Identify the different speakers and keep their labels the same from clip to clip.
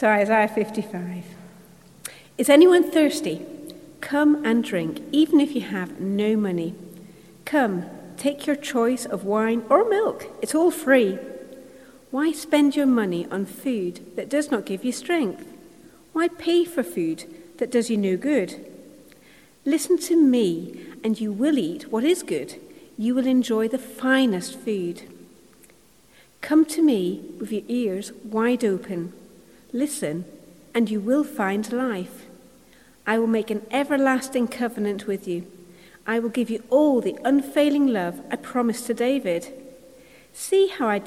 Speaker 1: So Isaiah 55. Is anyone thirsty? Come and drink, even if you have no money. Come, take your choice of wine or milk. It's all free. Why spend your money on food that does not give you strength? Why pay for food that does you no good? Listen to me, and you will eat what is good. You will enjoy the finest food. Come to me with your ears wide open. Listen, and you will find life. I will make an everlasting covenant with you. I will give you all the unfailing love I promised to David. See how I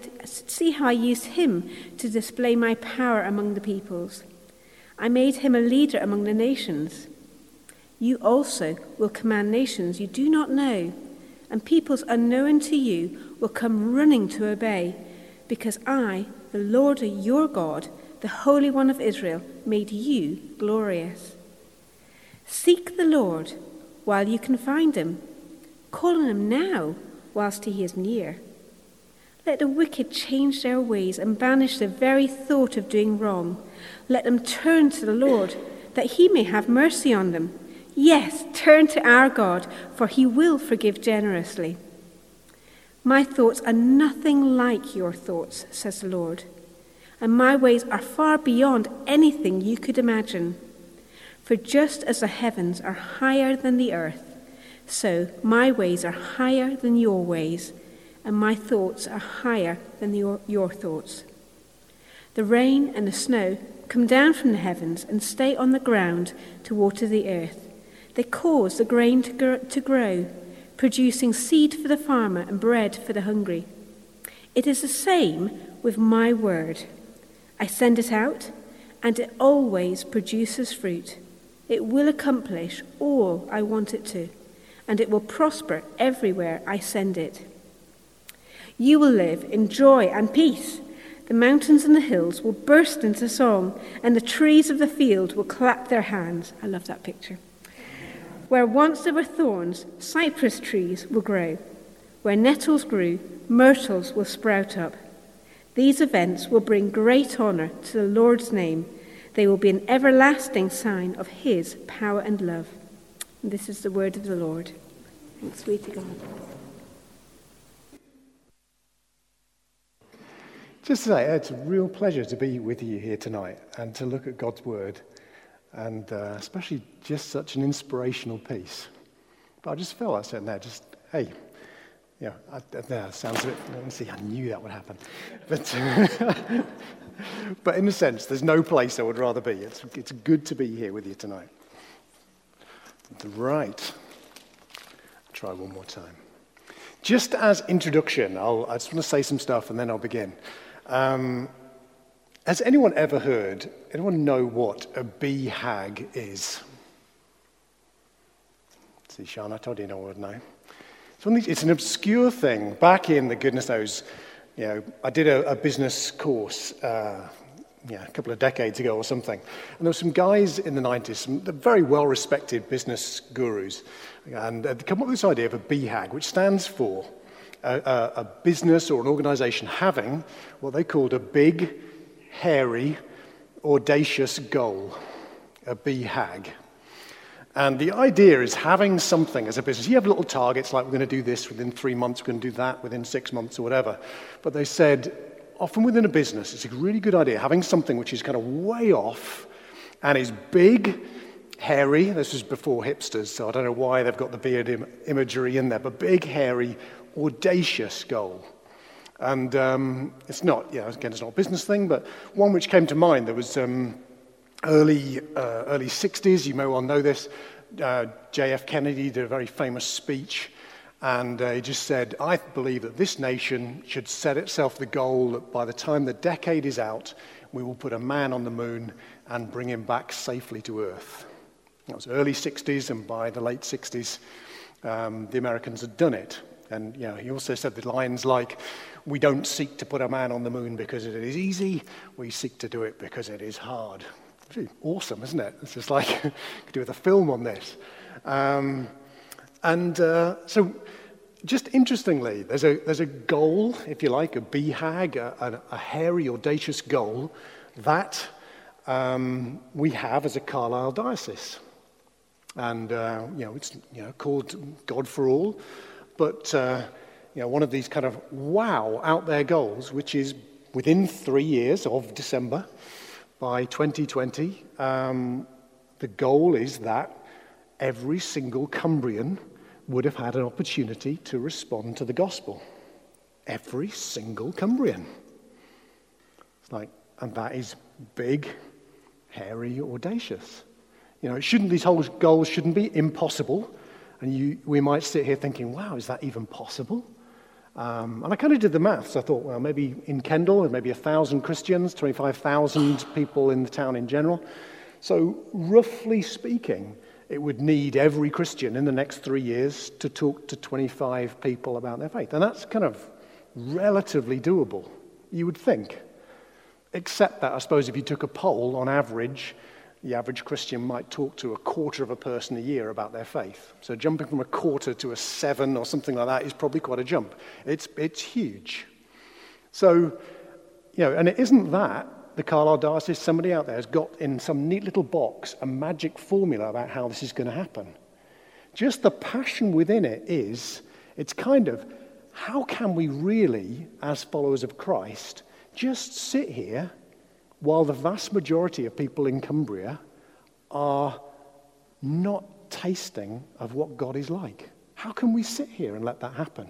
Speaker 1: used him to display my power among the peoples. I made him a leader among the nations. You also will command nations you do not know, and peoples unknown to you will come running to obey, because I, the Lord your God, the Holy One of Israel, made you glorious. Seek the Lord while you can find him. Call on him now whilst he is near. Let the wicked change their ways and banish the very thought of doing wrong. Let them turn to the Lord, that he may have mercy on them. Yes, turn to our God, for he will forgive generously. My thoughts are nothing like your thoughts, says the Lord, and my ways are far beyond anything you could imagine. For just as the heavens are higher than the earth, so my ways are higher than your ways, and my thoughts are higher than your thoughts. The rain and the snow come down from the heavens and stay on the ground to water the earth. They cause the grain to grow, producing seed for the farmer and bread for the hungry. It is the same with my word. I send it out, and it always produces fruit. It will accomplish all I want it to, and it will prosper everywhere I send it. You will live in joy and peace. The mountains and the hills will burst into song, and the trees of the field will clap their hands. I love that picture. Where once there were thorns, cypress trees will grow. Where nettles grew, myrtles will sprout up. These events will bring great honor to the Lord's name. They will be an everlasting sign of his power and love. And this is the word of the Lord. Thanks be to God.
Speaker 2: Just to say, it's a real pleasure to be with you here tonight and to look at God's word, and especially just such an inspirational piece. But I just felt like sitting there, just, hey, yeah, that sounds a bit, let me see, I knew that would happen. But in a sense, there's no place I would rather be. It's good to be here with you tonight. Right. I'll try one more time. Just as introduction, I just want to say some stuff and then I'll begin. Has anyone know what a BHAG is? See, Sean, I told you no one would know. It's an obscure thing. Back in the goodness knows, I did a business course, a couple of decades ago or something. And there were some guys in the 90s, some very well-respected business gurus, and they'd come up with this idea of a BHAG, which stands for a business or an organization having what they called a big, hairy, audacious goal, a BHAG. And the idea is having something as a business. You have little targets like we're going to do this within 3 months, we're going to do that within 6 months or whatever. But they said, often within a business, it's a really good idea having something which is kind of way off and is big, hairy. This was before hipsters, so I don't know why they've got the beard imagery in there, but big, hairy, audacious goal. And it's not, again, it's not a business thing, but one which came to mind, there was early 60s, you may well know this, J.F. Kennedy did a very famous speech, and he just said, I believe that this nation should set itself the goal that by the time the decade is out, we will put a man on the moon and bring him back safely to Earth. That was early 60s, and by the late 60s, the Americans had done it. And he also said the lines like, we don't seek to put a man on the moon because it is easy, we seek to do it because it is hard. It's really awesome, isn't it? It's just like, you could do with a film on this. So just interestingly, there's a goal, if you like, a BHAG, a hairy, audacious goal that we have as a Carlisle diocese. And, it's called God for All. But, one of these kind of out there goals, which is within 3 years of December, by 2020, the goal is that every single Cumbrian would have had an opportunity to respond to the gospel. Every single Cumbrian. And that is big, hairy, audacious. These whole goals shouldn't be impossible. And we might sit here thinking, wow, is that even possible? And I kind of did the maths. I thought, well, maybe in Kendal, maybe 1,000 Christians, 25,000 people in the town in general. So roughly speaking, it would need every Christian in the next 3 years to talk to 25 people about their faith. And that's kind of relatively doable, you would think. Except that, I suppose, if you took a poll, on average, the average Christian might talk to a quarter of a person a year about their faith. So jumping from a quarter to a 7 or something like that is probably quite a jump. It's huge. So, and it isn't that the Carlisle Diocese, somebody out there has got in some neat little box a magic formula about how this is going to happen. Just the passion within it is, it's kind of, how can we really, as followers of Christ, just sit here while the vast majority of people in Cumbria are not tasting of what God is like? How can we sit here and let that happen?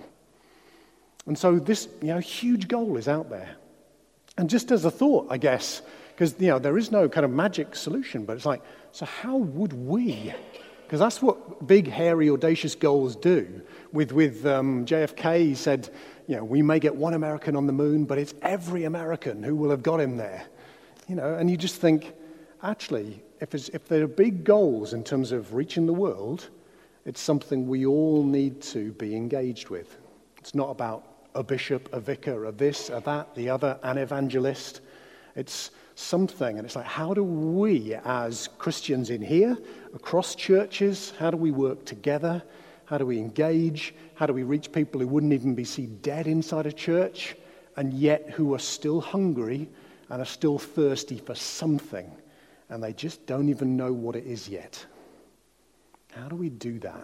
Speaker 2: And so this, huge goal is out there. And just as a thought, I guess, because, there is no kind of magic solution, but it's like, so how would we? Because that's what big, hairy, audacious goals do. With JFK, he said, we may get one American on the moon, but it's every American who will have got him there. And you just think, actually, if there are big goals in terms of reaching the world, it's something we all need to be engaged with. It's not about a bishop, a vicar, a this, a that, the other, an evangelist. It's something, and it's like, how do we, as Christians in here, across churches, how do we work together? How do we engage? How do we reach people who wouldn't even be seen dead inside a church, and yet who are still hungry and are still thirsty for something, and they just don't even know what it is yet? How do we do that?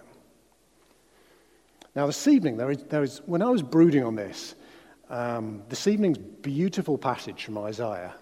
Speaker 2: Now, this evening, there is when I was brooding on this evening's beautiful passage from Isaiah.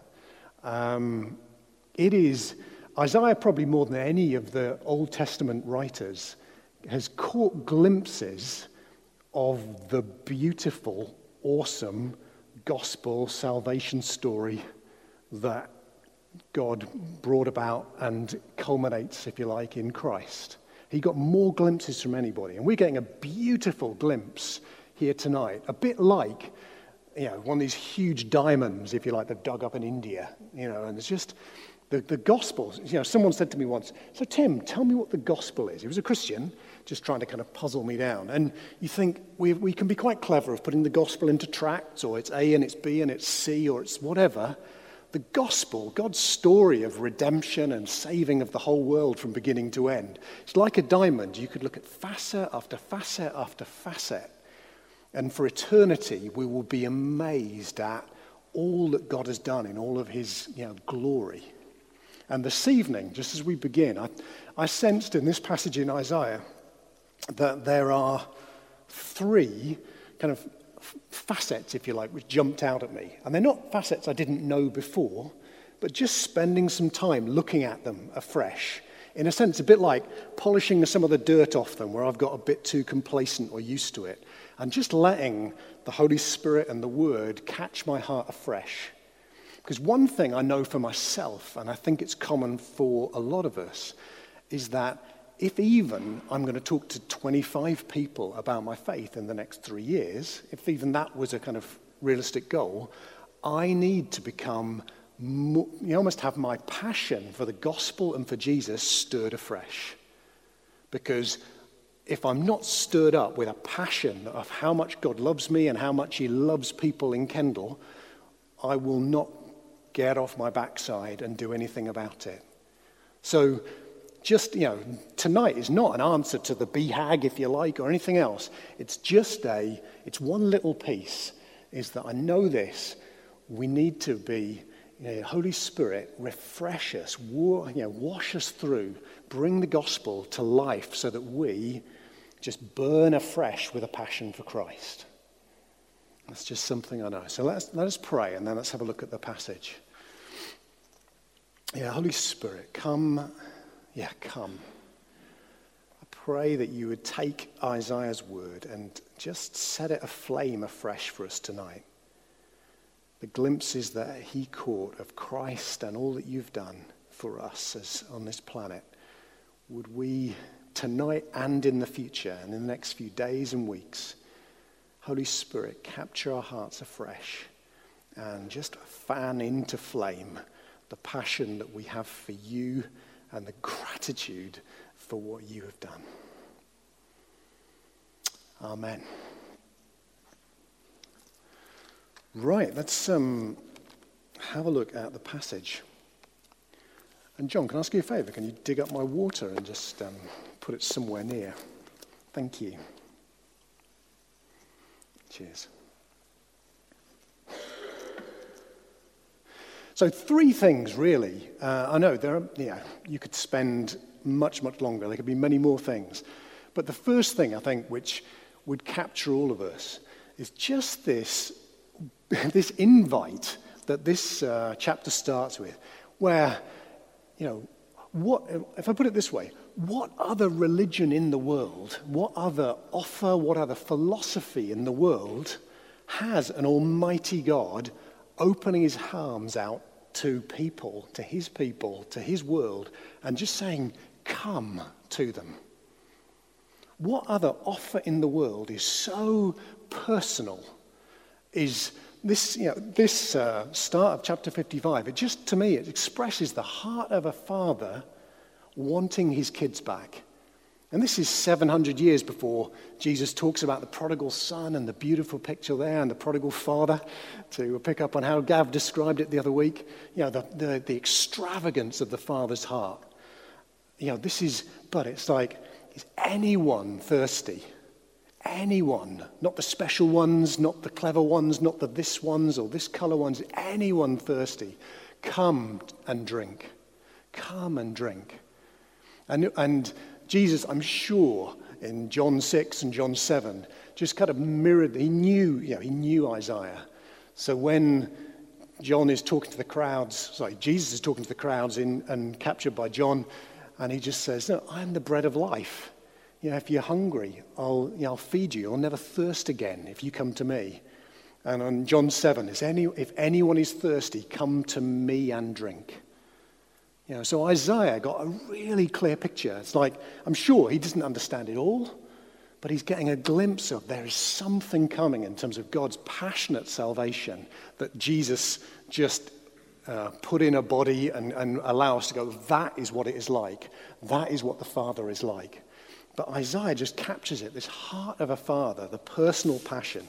Speaker 2: It is, Isaiah probably more than any of the Old Testament writers has caught glimpses of the beautiful, awesome gospel salvation story that God brought about and culminates, if you like, in Christ. He got more glimpses from anybody. And we're getting a beautiful glimpse here tonight, a bit like, one of these huge diamonds, if you like, that dug up in India, and it's just the gospel. Someone said to me once, so Tim, tell me what the gospel is. He was a Christian, just trying to kind of puzzle me down. And you think we can be quite clever of putting the gospel into tracts, or it's A and it's B and it's C, or it's whatever. The gospel, God's story of redemption and saving of the whole world from beginning to end, it's like a diamond. You could look at facet after facet after facet. And for eternity, we will be amazed at all that God has done in all of his glory. And this evening, just as we begin, I sensed in this passage in Isaiah that there are 3 kind of facets, if you like, which jumped out at me. And they're not facets I didn't know before, but just spending some time looking at them afresh. In a sense, a bit like polishing some of the dirt off them where I've got a bit too complacent or used to it. And just letting the Holy Spirit and the Word catch my heart afresh. Because one thing I know for myself, and I think it's common for a lot of us, is that if even I'm going to talk to 25 people about my faith in the next 3 years, if even that was a kind of realistic goal, I need to become, almost have my passion for the gospel and for Jesus stirred afresh. Because if I'm not stirred up with a passion of how much God loves me and how much he loves people in Kendal, I will not get off my backside and do anything about it. So just, tonight is not an answer to the BHAG, if you like, or anything else. It's just it's one little piece, is that I know this. We need to be, Holy Spirit, refresh us, wash us through, bring the gospel to life so that we just burn afresh with a passion for Christ. That's just something I know. So let us pray, and then let's have a look at the passage. Yeah, Holy Spirit, come. Yeah, come. I pray that you would take Isaiah's word and just set it aflame afresh for us tonight. The glimpses that he caught of Christ and all that you've done for us as on this planet. Would we tonight and in the future and in the next few days and weeks, Holy Spirit, capture our hearts afresh and just fan into flame the passion that we have for you and the gratitude for what you have done. Amen. Right, let's have a look at the passage. And John, can I ask you a favour? Can you dig up my water and just put it somewhere near? Thank you. Cheers. So 3 things, really. I know you could spend much, much longer. There could be many more things. But the first thing, I think, which would capture all of us is just this invite that this chapter starts with, where, if I put it this way, what other religion in the world, what other philosophy in the world has an almighty God opening his arms out to people, to his world, and just saying, come to them? What other offer in the world is so personal? Is this, this start of chapter 55, to me, it expresses the heart of a father wanting his kids back. And this is 700 years before Jesus talks about the prodigal son and the beautiful picture there and the prodigal father, to pick up on how Gav described it the other week. The extravagance of the father's heart. But it's like, is anyone thirsty? Anyone, not the special ones, not the clever ones, not the this ones or this color ones, anyone thirsty, come and drink. Come and drink. And Jesus, I'm sure, in John 6 and John 7, just kind of mirrored, he knew Isaiah. So when Jesus is talking to the crowds and captured by John, and he just says, no, I'm the bread of life. If you're hungry, I'll feed you. You'll never thirst again if you come to me. And on John 7, if anyone is thirsty, come to me and drink. So Isaiah got a really clear picture. It's like, I'm sure he doesn't understand it all, but he's getting a glimpse of there is something coming in terms of God's passionate salvation that Jesus just put in a body and allow us to go, that is what it is like. That is what the Father is like. But Isaiah just captures it, this heart of a father, the personal passion.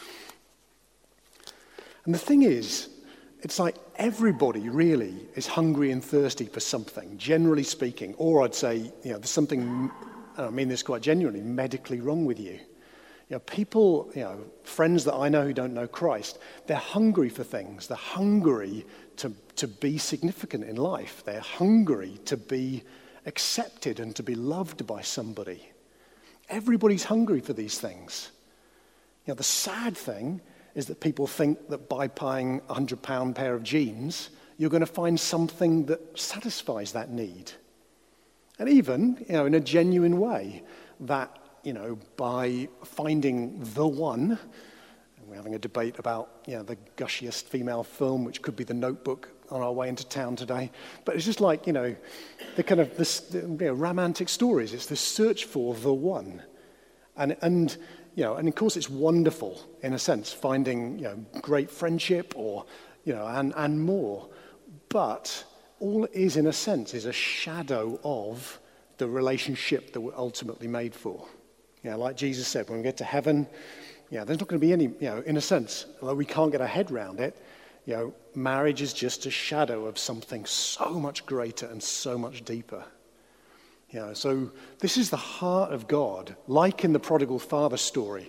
Speaker 2: And the thing is, it's like everybody really is hungry and thirsty for something, generally speaking. Or I'd say, there's something, I mean this quite genuinely, medically wrong with you. People, friends that I know who don't know Christ, they're hungry for things. They're hungry to be significant in life. They're hungry to be accepted and to be loved by somebody. Everybody's hungry for these things. The sad thing is that people think that by buying a £100 pair of jeans, you're going to find something that satisfies that need. And even, in a genuine way, that, by finding the one, and we're having a debate about, the gushiest female film, which could be The Notebook, on our way into town today. But it's just like, the kind of this, romantic stories. It's this search for the one. And of course it's wonderful, in a sense, finding, great friendship or, and more. But all it is, in a sense, is a shadow of the relationship that we're ultimately made for. Like Jesus said, when we get to heaven, there's not going to be any, in a sense, although we can't get our head around it, marriage is just a shadow of something so much greater and so much deeper. So this is the heart of God, like in the prodigal father story.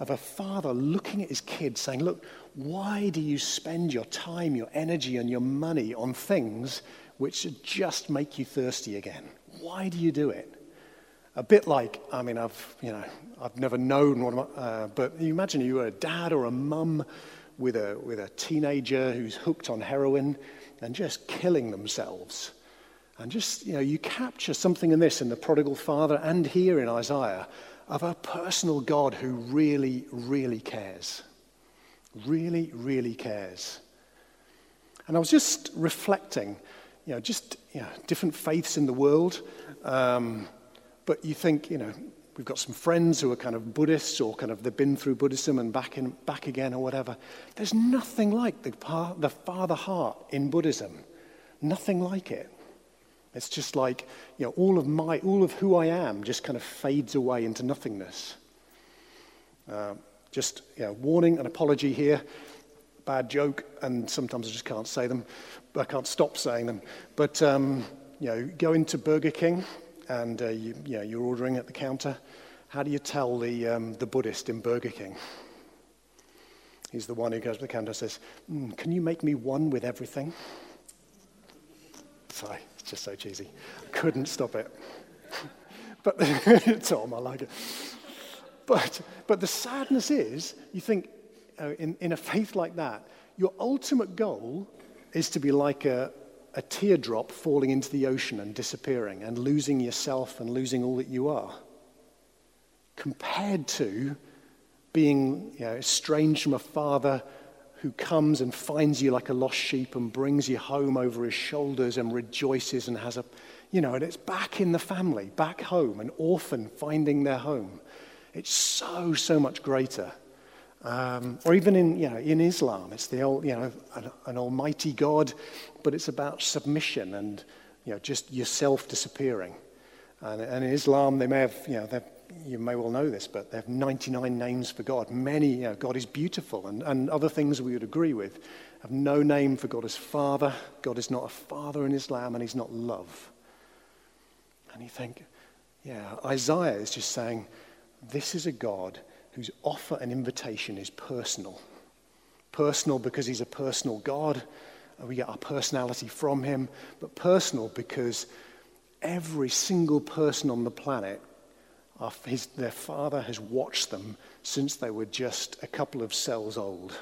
Speaker 2: of a father looking at his kid saying, look, why do you spend your time, your energy, and your money on things which just make you thirsty again? Why do you do it? A bit like, I've never known what, but you imagine you were a dad or a mum with a teenager who's hooked on heroin and just killing themselves. And just, you capture something in this in the prodigal father and here in Isaiah of a personal God who really, really cares. Really, really cares. And I was just reflecting, different faiths in the world. But you think, we've got some friends who are kind of Buddhists or kind of they've been through Buddhism and back again or whatever. There's nothing like the Father heart in Buddhism. Nothing like it. It's just like, all of who I am just kind of fades away into nothingness. Warning and apology here. Bad joke, and sometimes I just can't say them. I can't stop saying them. But, go into Burger King and you're ordering at the counter. How do you tell the Buddhist in Burger King? He's the one who goes to the counter and says, can you make me one with everything? Sorry, it's just so cheesy. I couldn't stop it. But Tom, I like it. But the sadness is, you think, in a faith like that, your ultimate goal is to be like a teardrop falling into the ocean and disappearing and losing yourself and losing all that you are, compared to being estranged from a father who comes and finds you like a lost sheep and brings you home over his shoulders and rejoices and has and it's back in the family, back home, an orphan finding their home. It's so, so much greater. Or even in Islam, it's the old, an almighty God, but it's about submission and, just yourself disappearing. And in Islam, they may have, you may well know this, but they have 99 names for God. Many, God is beautiful, and other things we would agree with. Have no name for God as Father. God is not a father in Islam, and he's not love. And you think, Isaiah is just saying, this is a God whose offer and invitation is personal. Personal because he's a personal God. We get our personality from him. But personal because every single person on the planet, their father has watched them since they were just a couple of cells old.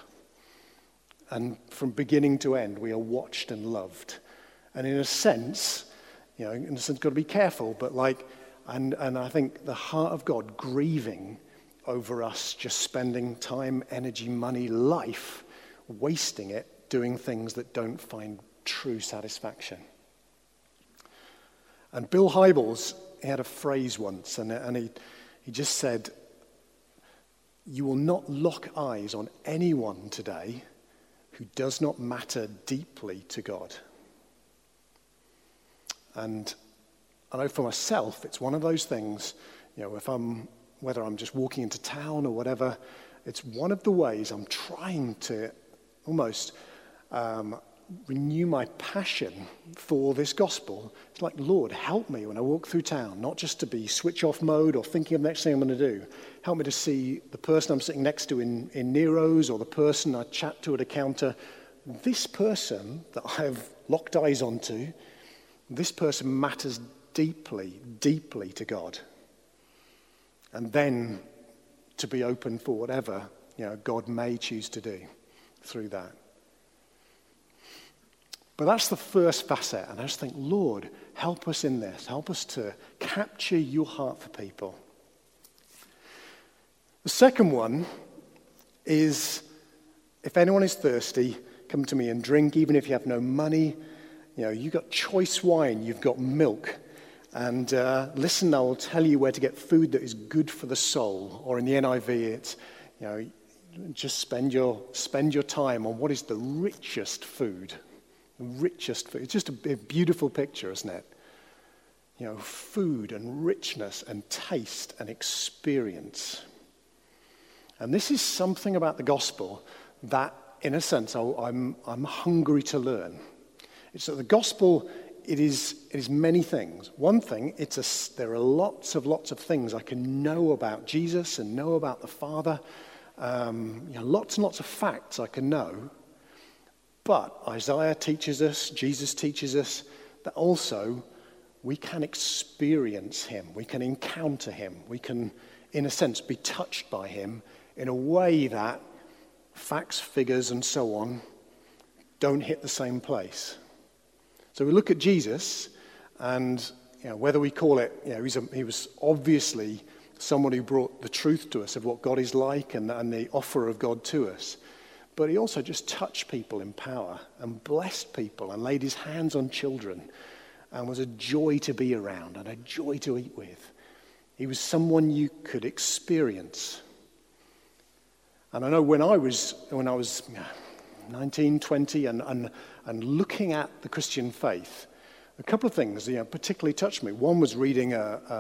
Speaker 2: And from beginning to end, we are watched and loved. And in a sense, got to be careful, but and I think the heart of God grieving over us just spending time, energy, money, life, wasting it, doing things that don't find true satisfaction. And Bill Hybels, he had a phrase once, and he just said, you will not lock eyes on anyone today who does not matter deeply to God. And I know for myself, it's one of those things, whether I'm just walking into town or whatever, it's one of the ways I'm trying to almost renew my passion for this gospel. It's like, Lord, help me when I walk through town, not just to be switch off mode or thinking of the next thing I'm going to do. Help me to see the person I'm sitting next to in Nero's or the person I chat to at a counter. This person that I have locked eyes onto, this person matters deeply, deeply to God. And then to be open for whatever, God may choose to do through that. But that's the first facet. And I just think, Lord, help us in this. Help us to capture your heart for people. The second one is, if anyone is thirsty, come to me and drink, even if you have no money. You've got choice wine, you've got milk. And listen, I will tell you where to get food that is good for the soul. Or in the NIV, it's, just spend your time on what is the richest food. The richest food. It's just a beautiful picture, isn't it? Food and richness and taste and experience. And this is something about the gospel that, in a sense, I'm hungry to learn. It's that the gospel it is many things. One thing, there are lots of things I can know about Jesus and know about the Father. Lots and lots of facts I can know. But Isaiah teaches us, Jesus teaches us, that also we can experience him. We can encounter him. We can, in a sense, be touched by him in a way that facts, figures, and so on don't hit the same place. So we look at Jesus, and whether we call it, he was obviously someone who brought the truth to us of what God is like and the offer of God to us. But he also just touched people in power and blessed people and laid his hands on children and was a joy to be around and a joy to eat with. He was someone you could experience. And I know when I was 19, 20 and looking at the Christian faith, a couple of things particularly touched me. One was reading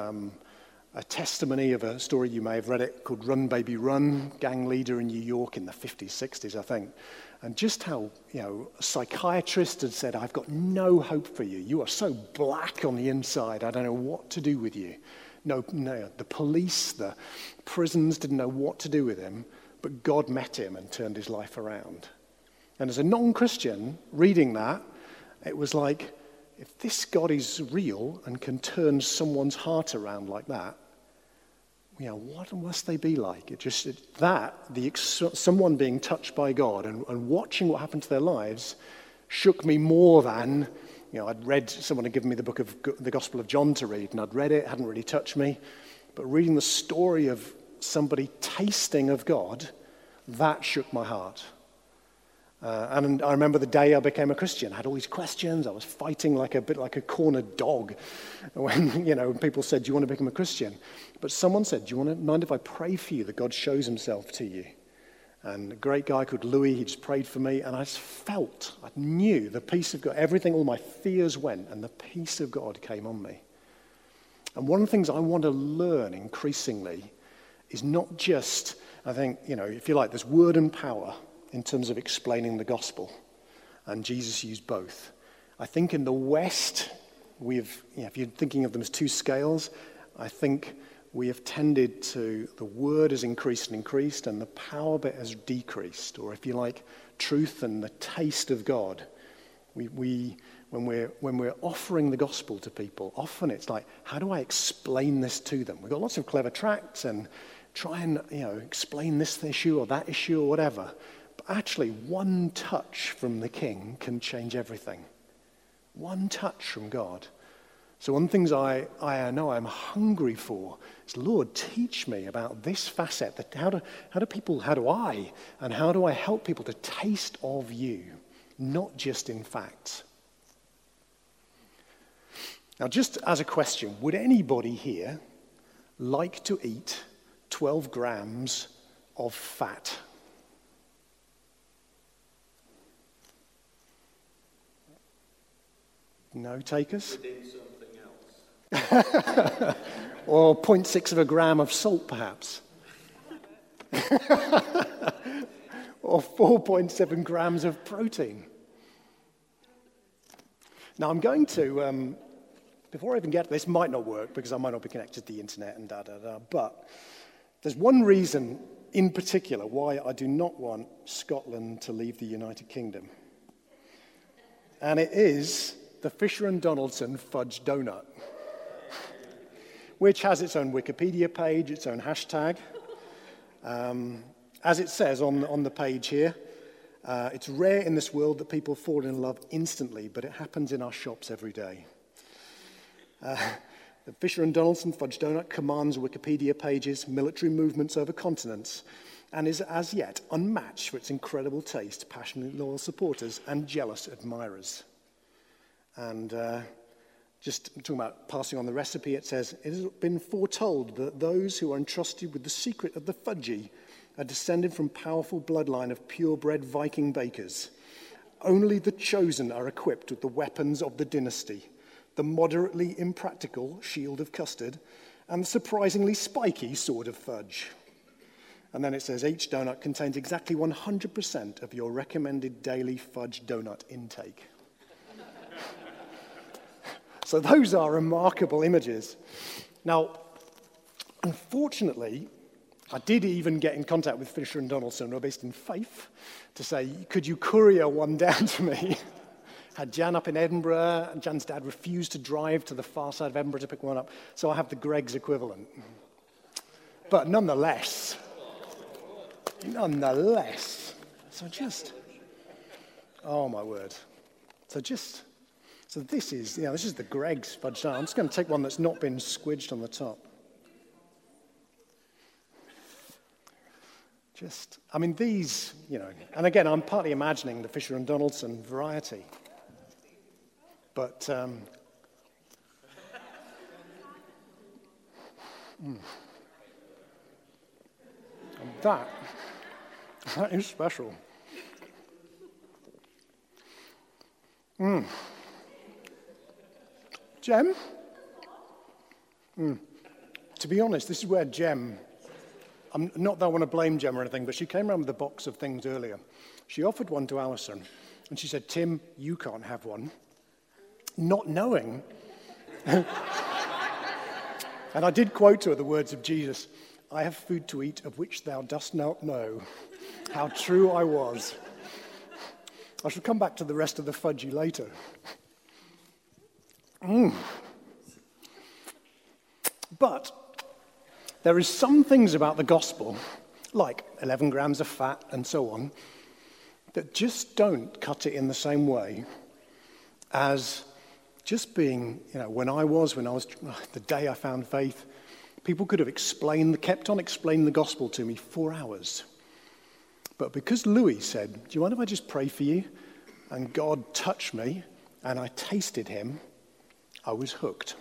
Speaker 2: a testimony of a story, you may have read it, called Run Baby Run, gang leader in New York in the 50s, 60s, I think. And just how, a psychiatrist had said, I've got no hope for you. You are so black on the inside, I don't know what to do with you. No, the police, the prisons didn't know what to do with him, but God met him and turned his life around. And as a non-Christian, reading that, it was like, if this God is real and can turn someone's heart around like that, what must they be like? Someone being touched by God and watching what happened to their lives shook me more than, I'd read, someone had given me the book of the Gospel of John to read, and I'd read it, hadn't really touched me. But reading the story of somebody tasting of God, that shook my heart. And I remember the day I became a Christian. I had all these questions. I was fighting like a cornered dog when, people said, do you want to become a Christian? But someone said, do you mind if I pray for you that God shows himself to you? And a great guy called Louis, he just prayed for me. And I just I knew the peace of God. Everything, all my fears went, and the peace of God came on me. And one of the things I want to learn increasingly is not just, I think, if you like, there's word and power in terms of explaining the gospel, and Jesus used both. I think in the West, if you're thinking of them as two scales, I think we have tended to, the word has increased and increased, and the power bit has decreased, or if you like, truth and the taste of God. When we're offering the gospel to people, often it's like, how do I explain this to them? We've got lots of clever tracts and try and explain this issue or that issue or whatever. But actually, one touch from the King can change everything. One touch from God. So one of the things I know I'm hungry for is, Lord, teach me about this facet. That how do I help people to taste of you, not just in facts. Now, just as a question, would anybody here like to eat 12 grams of fat? No takers?
Speaker 3: Within something else.
Speaker 2: Or 0.6 of a gram of salt, perhaps. Or 4.7 grams of protein. Now, I'm going to, before I even get to this, might not work because I might not be connected to the internet and but there's one reason in particular why I do not want Scotland to leave the United Kingdom. And it is the Fisher and Donaldson fudge donut, which has its own Wikipedia page, its own hashtag. As it says on the page here, it's rare in this world that people fall in love instantly, but it happens in our shops every day. The Fisher and Donaldson fudge donut commands Wikipedia pages, military movements over continents, and is as yet unmatched for its incredible taste, passionately loyal supporters, and jealous admirers. And just talking about passing on the recipe, it says, it has been foretold that those who are entrusted with the secret of the fudgy are descended from powerful bloodline of purebred Viking bakers. Only the chosen are equipped with the weapons of the dynasty, the moderately impractical shield of custard, and the surprisingly spiky sword of fudge. And then it says, each donut contains exactly 100% of your recommended daily fudge donut intake. So those are remarkable images. Now, unfortunately, I did even get in contact with Fisher and Donaldson, who are based in Fife, to say, could you courier one down to me? Had Jan up in Edinburgh, and Jan's dad refused to drive to the far side of Edinburgh to pick one up, so I have the Greggs equivalent. But nonetheless, oh my word. So this is the Greggs fudge. I'm just going to take one that's not been squidged on the top. These, and again, I'm partly imagining the Fisher and Donaldson variety. But, that is special. Jem? To be honest, this is where Jem, not that I want to blame Jem or anything, but she came around with a box of things earlier. She offered one to Alison, and she said, Tim, you can't have one. Not knowing. And I did quote to her the words of Jesus, I have food to eat of which thou dost not know. How true I was. I shall come back to the rest of the fudgy later. But there is some things about the gospel, like 11 grams of fat and so on, that just don't cut it in the same way as just being, when I was the day I found faith, people could have kept on explaining the gospel to me 4 hours. But because Louis said, do you mind if I just pray for you? And God touched me, and I tasted him, I was hooked.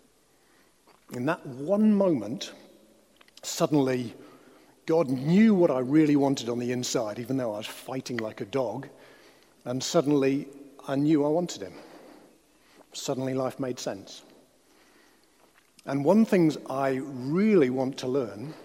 Speaker 2: In that one moment, suddenly, God knew what I really wanted on the inside, even though I was fighting like a dog, and suddenly I knew I wanted him. Suddenly life made sense. And one thing I really want to learn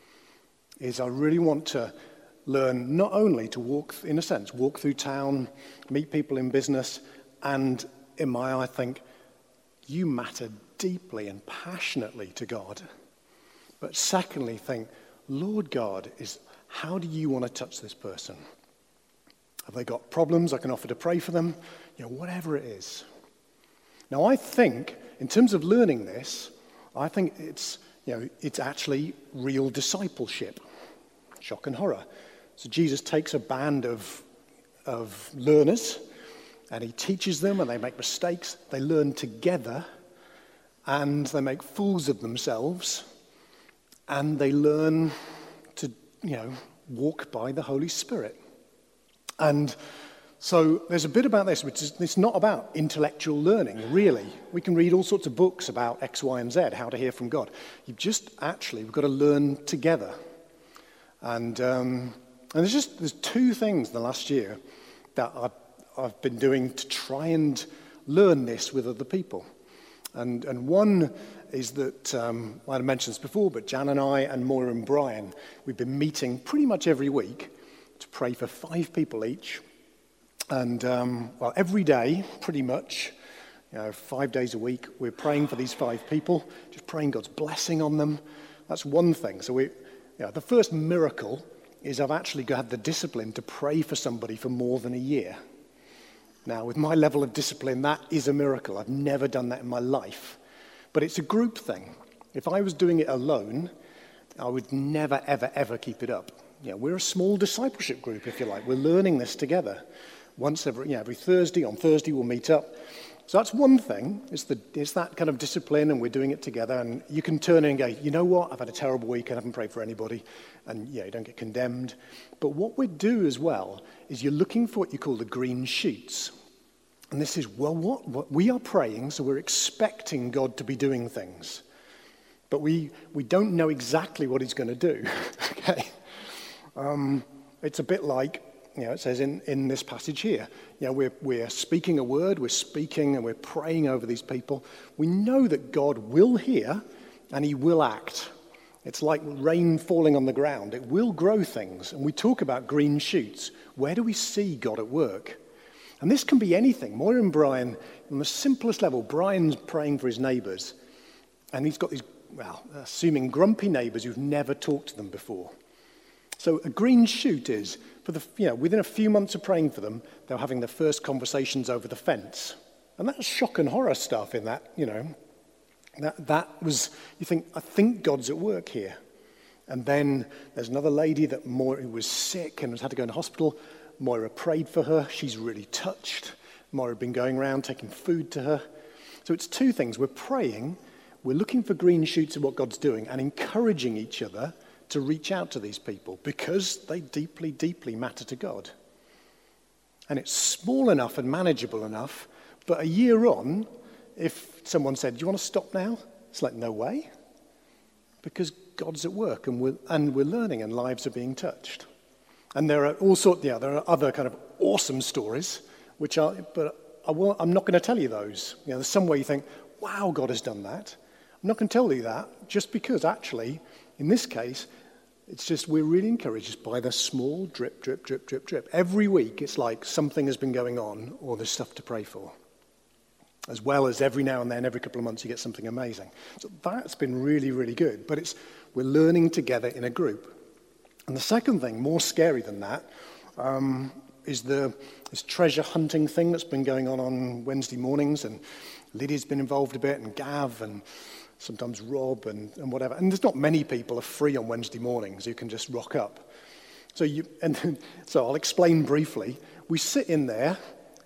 Speaker 2: is I really want to learn not only to walk through town, meet people in business, and in my eye think, you matter deeply and passionately to God. But secondly, think, Lord God, how do you want to touch this person? Have they got problems? I can offer to pray for them. Whatever it is. Now, I think, in terms of learning this, I think it's actually real discipleship. Shock and horror. So Jesus takes a band of learners, and he teaches them, and they make mistakes. They learn together, and they make fools of themselves, and they learn to, walk by the Holy Spirit. And so there's a bit about this, which is it's not about intellectual learning, really. We can read all sorts of books about X, Y, and Z, how to hear from God. We've got to learn together. And there's 2 things in the last year that I've been doing to try and learn this with other people. And one is that, I might have mentioned this before, but Jan and I and Moira and Brian, we've been meeting pretty much every week to pray for 5 people each. And, every day, pretty much, 5 days a week, we're praying for these 5 people, just praying God's blessing on them. That's one thing. So the first miracle is I've actually had the discipline to pray for somebody for more than a year. Now, with my level of discipline, that is a miracle. I've never done that in my life. But it's a group thing. If I was doing it alone, I would never, ever, ever keep it up. We're a small discipleship group, if you like. We're learning this together. Once every Thursday, on Thursday we'll meet up. So that's one thing. It's that kind of discipline, and we're doing it together. And you can turn in and go, you know what? I've had a terrible week. I haven't prayed for anybody. And you don't get condemned. But what we do as well is you're looking for what you call the green shoots. And this is, what we are praying, so we're expecting God to be doing things. But we don't know exactly what he's going to do. Okay? It's a bit like, it says in this passage here, we're speaking a word, we're speaking and we're praying over these people. We know that God will hear and he will act. It's like rain falling on the ground. It will grow things. And we talk about green shoots. Where do we see God at work? And this can be anything. Moira and Brian, on the simplest level, Brian's praying for his neighbours. And he's got these, assuming grumpy neighbours who've never talked to them before. So a green shoot is, within a few months of praying for them, they're having their first conversations over the fence. And that's shock and horror stuff in that, That was, you think, I think God's at work here. And then there's another lady that Moira was sick and had to go into hospital. Moira prayed for her. She's really touched. Moira had been going around taking food to her. So it's two things. We're praying, we're looking for green shoots of what God's doing and encouraging each other to reach out to these people because they deeply, deeply matter to God. And it's small enough and manageable enough, but a year on, if someone said, do you want to stop now? It's like, no way. Because God's at work and we're learning and lives are being touched. And there are there are other kind of awesome stories, but I'm not going to tell you those. There's some way you think, wow, God has done that. I'm not going to tell you that just because actually, in this case, it's just we're really encouraged by the small drip, drip, drip, drip, drip. Every week it's like something has been going on or there's stuff to pray for. As well as every now and then, every couple of months, you get something amazing. So that's been really, really good. But we're learning together in a group. And the second thing, more scary than that, is this treasure hunting thing that's been going on Wednesday mornings. And Lydia's been involved a bit, and Gav, and sometimes Rob, and whatever. And there's not many people are free on Wednesday mornings who can just rock up. So I'll explain briefly. We sit in there,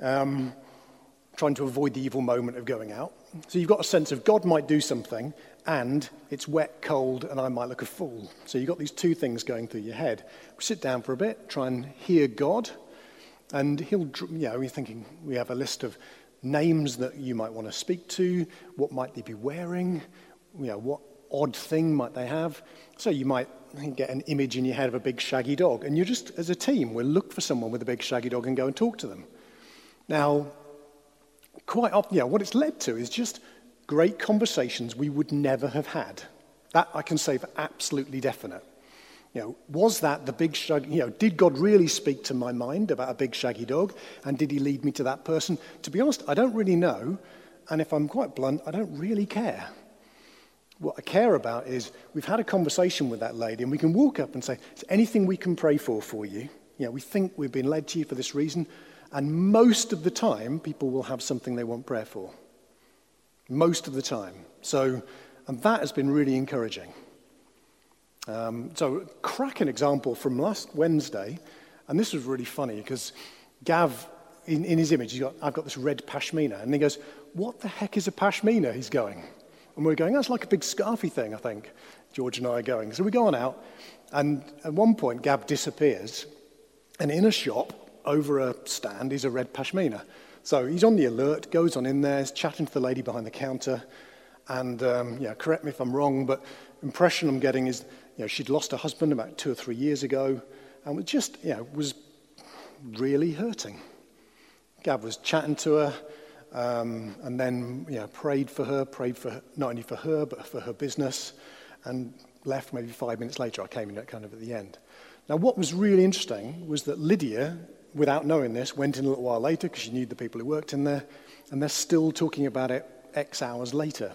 Speaker 2: trying to avoid the evil moment of going out. So you've got a sense of God might do something, and it's wet, cold, and I might look a fool. So you've got these two things going through your head. We sit down for a bit, try and hear God, and we're thinking, we have a list of names that you might want to speak to, what might they be wearing, what odd thing might they have. So you might get an image in your head of a big shaggy dog, and you're just, as a team, we'll look for someone with a big shaggy dog and go and talk to them. Now, quite often, what it's led to is just great conversations we would never have had. That I can say for absolutely definite. Was that the big shaggy, did God really speak to my mind about a big shaggy dog? And did he lead me to that person? To be honest, I don't really know. And if I'm quite blunt, I don't really care. What I care about is we've had a conversation with that lady and we can walk up and say, is there anything we can pray for you? We think we've been led to you for this reason. And most of the time, people will have something they want prayer for. Most of the time. And that has been really encouraging. So, cracking example from last Wednesday, and this was really funny because Gav, in his image, I've got this red pashmina, and he goes, what the heck is a pashmina? He's going. And we're going, that's like a big scarfy thing, I think. George and I are going. So we go on out, and at one point, Gav disappears, and in a shop, over a stand is a red pashmina. So he's on the alert, goes on in there, is chatting to the lady behind the counter, and correct me if I'm wrong, but impression I'm getting is, she'd lost her husband about 2 or 3 years ago, and was really hurting. Gav was chatting to her, and then prayed for her, not only for her but for her business, and left maybe 5 minutes later. I came in kind of at the end. Now, what was really interesting was that Lydia, without knowing this, went in a little while later because she knew the people who worked in there, and they're still talking about it X hours later.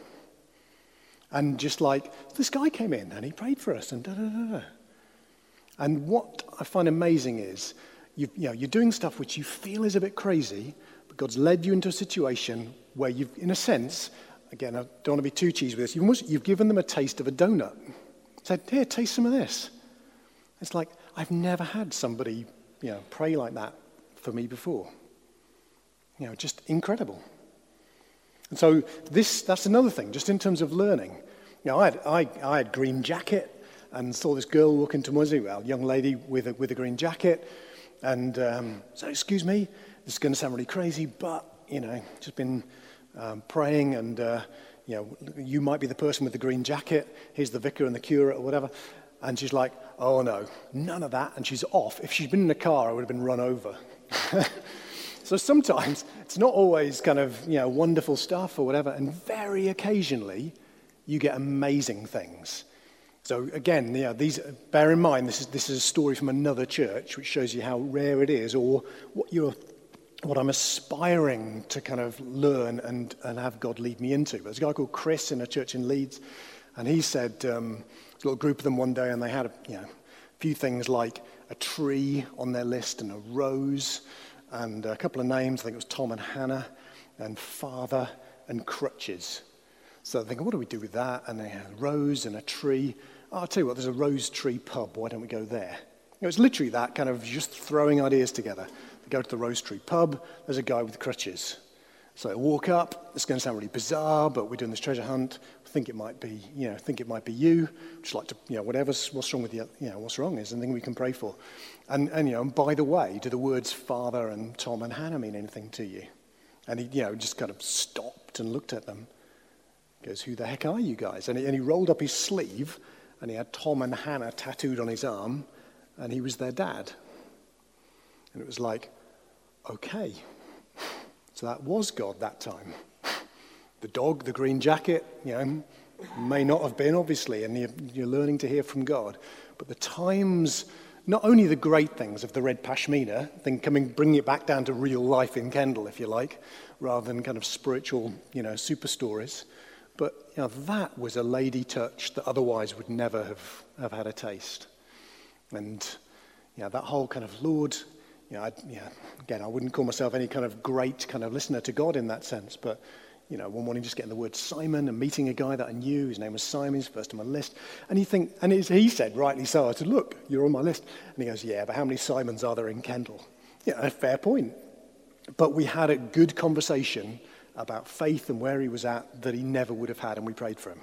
Speaker 2: And just like, this guy came in and he prayed for us and da-da-da-da. And what I find amazing is, you're doing stuff which you feel is a bit crazy, but God's led you into a situation where you've, in a sense, again, I don't want to be too cheesy with this, you've given them a taste of a donut. Said, here, taste some of this. It's like, I've never had somebody, pray like that for me before. Just incredible. And so that's another thing, just in terms of learning. I had green jacket and saw this girl walking towards me, a young lady with a green jacket. And so, excuse me, this is going to sound really crazy, but, just been praying and, you might be the person with the green jacket. Here's the vicar and the curate or whatever. And she's like, oh, no, none of that. And she's off. If she'd been in a car, I would have been run over. So sometimes it's not always kind of, wonderful stuff or whatever. And very occasionally, you get amazing things. So again, bear in mind, this is a story from another church, which shows you how rare it is or what your what I'm aspiring to kind of learn and have God lead me into. There's a guy called Chris in a church in Leeds, and he said, a little group of them one day, and they had a few things like a tree on their list and a rose and a couple of names. I think it was Tom and Hannah and father and crutches. So they're thinking, what do we do with that? And they had a rose and a tree. Oh, I'll tell you what, there's a Rose Tree pub. Why don't we go there? It was literally that, kind of just throwing ideas together. They go to the Rose Tree pub. There's a guy with crutches. So I walk up. It's going to sound really bizarre, but we're doing this treasure hunt. I think it might be you. Just like to, what's wrong with you? What's wrong? Is anything we can pray for? And by the way, do the words Father and Tom and Hannah mean anything to you? And he, just kind of stopped and looked at them. He goes, who the heck are you guys? And he rolled up his sleeve, and he had Tom and Hannah tattooed on his arm, and he was their dad. And it was like, okay. So that was God that time. The dog, the green jacket, may not have been, obviously, and you're learning to hear from God. But the times, not only the great things of the red pashmina, bringing it back down to real life in Kendal, if you like, rather than kind of spiritual, super stories. But that was a lady touch that otherwise would never have had a taste. And that whole kind of Lord, again, I wouldn't call myself any kind of great kind of listener to God in that sense, but one morning just getting the word Simon and meeting a guy that I knew, his name was Simon, he's first on my list, and he said, rightly so, I said, look, you're on my list. And he goes, yeah, but how many Simons are there in Kendal? A fair point. But we had a good conversation about faith and where he was at that he never would have had, and we prayed for him.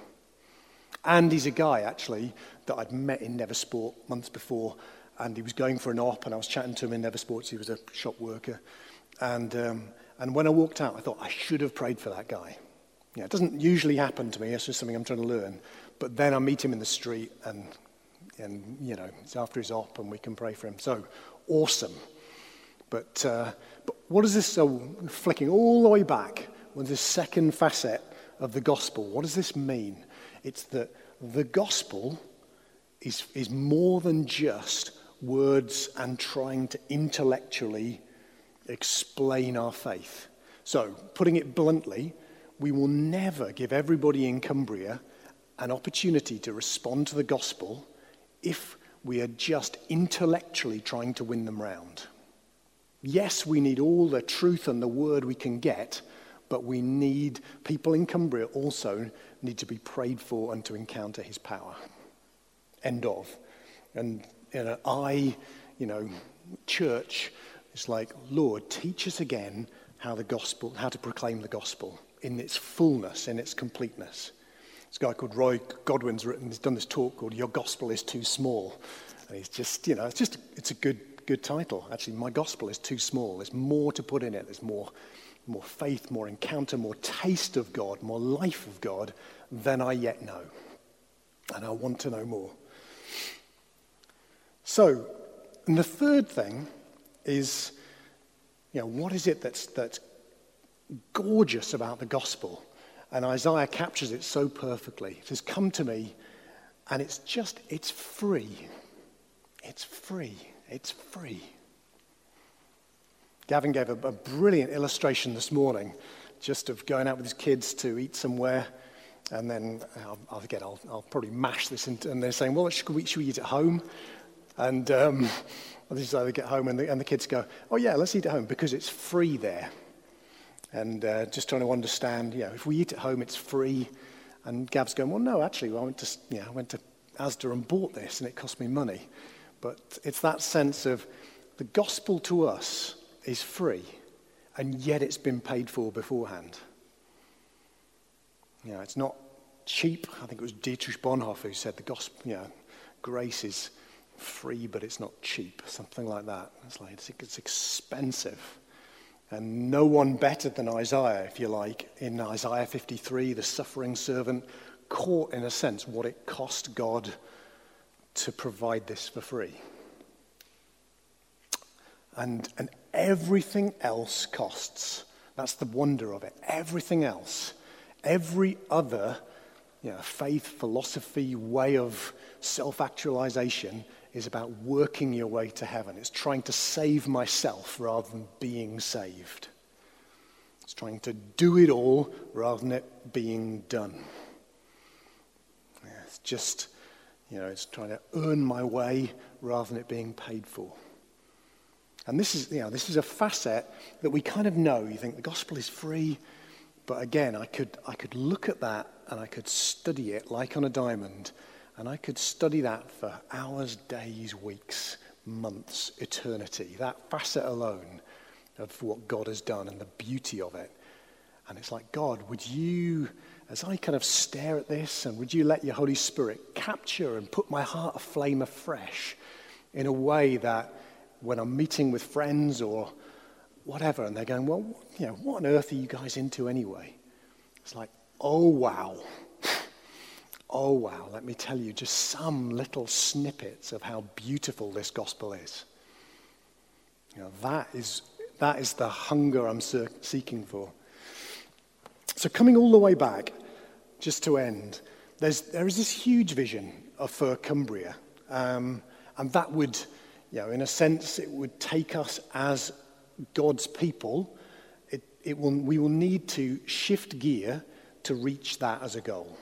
Speaker 2: And he's a guy, actually, that I'd met in Neversport months before, and he was going for an op, and I was chatting to him in Neversports. He was a shop worker. And when I walked out, I thought, I should have prayed for that guy. It doesn't usually happen to me. It's just something I'm trying to learn. But then I meet him in the street, and it's after his op, and we can pray for him. So, awesome. But what is this, so flicking all the way back, what's this second facet of the gospel? What does this mean? It's that the gospel is more than just words and trying to intellectually explain our faith. So, putting it bluntly, we will never give everybody in Cumbria an opportunity to respond to the gospel if we are just intellectually trying to win them round. Yes, we need all the truth and the word we can get, but we need people in Cumbria also need to be prayed for and to encounter his power. End of. And church, it's like, Lord, teach us again how to proclaim the gospel in its fullness, in its completeness. This guy called Roy Godwin's done this talk called "Your Gospel is Too Small," and he's just, it's a good title. Actually, my gospel is too small. There's more to put in it. There's more faith, more encounter, more taste of God, more life of God than I yet know, and I want to know more. So, and the third thing is, what is it that's gorgeous about the gospel? And Isaiah captures it so perfectly. It says, come to me, and it's free. It's free. It's free. Gavin gave a brilliant illustration this morning, just of going out with his kids to eat somewhere, and then I'll probably mash this into, and they're saying, well, should we eat at home? And they get home, and the kids go, oh yeah, let's eat at home because it's free there. And just trying to understand, if we eat at home, it's free. And Gav's going, well, no, actually, I went to Asda and bought this, and it cost me money. But it's that sense of the gospel to us is free, and yet it's been paid for beforehand. It's not cheap. I think it was Dietrich Bonhoeffer who said the gospel, grace is free, but it's not cheap, something like that. It's like it's expensive. And no one better than Isaiah, if you like, in Isaiah 53, the suffering servant, caught in a sense what it cost God to provide this for free. And everything else costs. That's the wonder of it. Everything else, every other faith, philosophy, way of self-actualization is about working your way to heaven. It's trying to save myself rather than being saved. It's trying to do it all rather than it being done. Yeah, it's just, it's trying to earn my way rather than it being paid for. And this is a facet that we kind of know. You think the gospel is free, but again, I could look at that and I could study it like on a diamond, and I could study that for hours, days, weeks, months, eternity. That facet alone of what God has done and the beauty of it. And it's like, God, would you, as I kind of stare at this, and would you let your Holy Spirit capture and put my heart aflame afresh in a way that when I'm meeting with friends or whatever, and they're going, well, what on earth are you guys into anyway? It's like, oh, wow. Oh, wow. Let me tell you just some little snippets of how beautiful this gospel is. That is the hunger I'm seeking for. So coming all the way back, just to end, there is this huge vision for Cumbria. And that would, in a sense, it would take us as God's people. We will need to shift gear to reach that as a goal.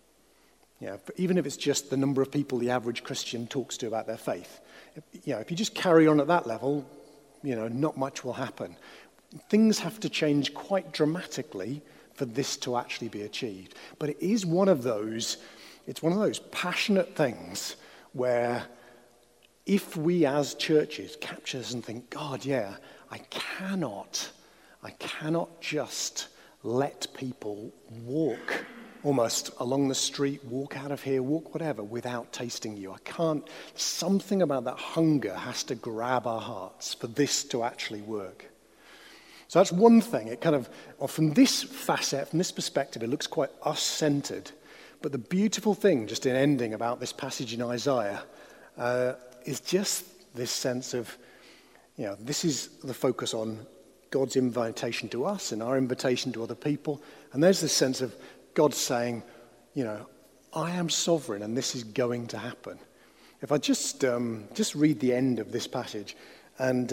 Speaker 2: Even if it's just the number of people the average Christian talks to about their faith. If you just carry on at that level, not much will happen. Things have to change quite dramatically for this to actually be achieved. But it is one of those passionate things where if we as churches capture this and think, God, I cannot just let people walk almost along the street, walk out of here, walk whatever, without tasting you. I can't. Something about that hunger has to grab our hearts for this to actually work. So that's one thing. It kind of, from this facet, from this perspective, it looks quite us-centered. But the beautiful thing, just in ending about this passage in Isaiah, is just this sense of, this is the focus on God's invitation to us and our invitation to other people. And there's this sense of God saying, I am sovereign and this is going to happen. If I just read the end of this passage, and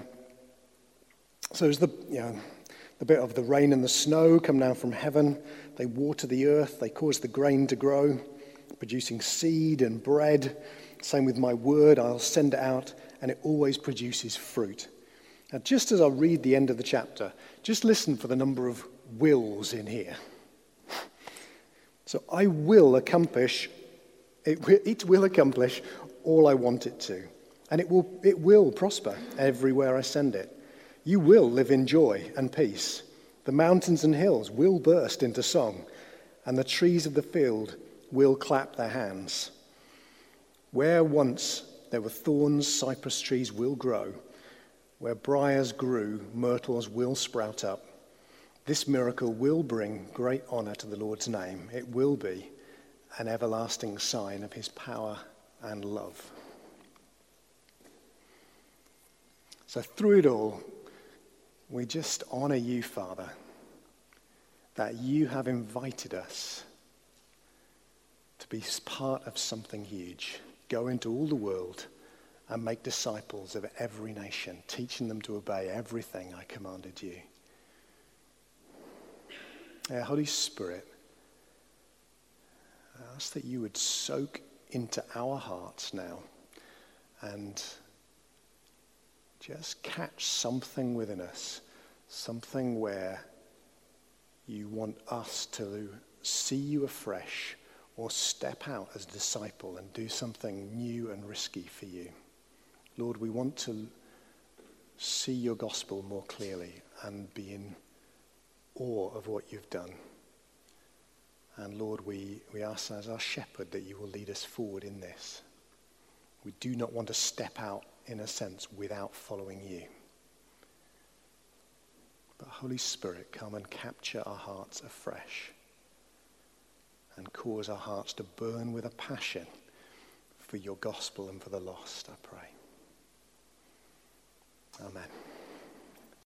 Speaker 2: so it's the bit of the rain and the snow come down from heaven. They water the earth. They cause the grain to grow, producing seed and bread. Same with my word. I'll send it out, and it always produces fruit. Now, just as I read the end of the chapter, just listen for the number of wills in here. So I will accomplish, it will accomplish all I want it to. And it will prosper everywhere I send it. You will live in joy and peace. The mountains and hills will burst into song, and the trees of the field will clap their hands. Where once there were thorns, cypress trees will grow. Where briars grew, myrtles will sprout up. This miracle will bring great honor to the Lord's name. It will be an everlasting sign of his power and love. So through it all, we just honor you, Father, that you have invited us to be part of something huge. Go into all the world and make disciples of every nation, teaching them to obey everything I commanded you. Holy Spirit, I ask that you would soak into our hearts now and just catch something within us, something where you want us to see you afresh or step out as a disciple and do something new and risky for you. Lord, we want to see your gospel more clearly and be in awe of what you've done. And Lord, we ask as our shepherd that you will lead us forward in this. We do not want to step out, in a sense, without following you. But Holy Spirit, come and capture our hearts afresh and cause our hearts to burn with a passion for your gospel and for the lost, I pray. Amen.